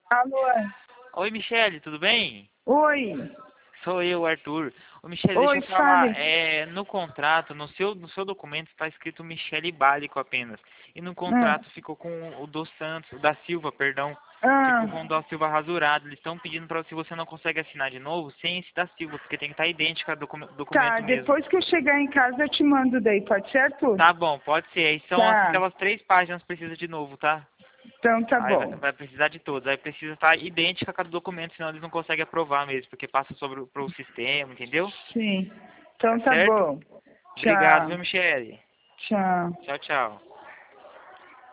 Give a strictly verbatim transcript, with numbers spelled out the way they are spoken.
Alô? Oi, Michele, tudo bem? Oi. Sou eu, Arthur. Ô, Michele, deixa Oi, eu falar. fale. É, no contrato, no seu, no seu documento está escrito Michele Bálico apenas. E no Ah, contrato ficou com o dos Santos, o da Silva, perdão. Ficou com o ah, da Silva rasurado. Eles estão pedindo para se você não consegue assinar de novo, sem esse da Silva, porque tem que estar idêntico ao docu- tá, documento mesmo. depois que eu chegar em casa eu te mando daí, pode ser, Arthur? Tá bom, pode ser. Aí são Tá, aquelas três páginas que precisa de novo, tá? então tá Aí vai, bom. vai precisar de todos. Aí precisa estar idêntica a cada documento, senão eles não conseguem aprovar mesmo, porque passa sobre o pro sistema, entendeu? Sim. Tá Então tá certo? bom. Obrigado, viu, Tchau, Michele? tchau. Tchau, tchau.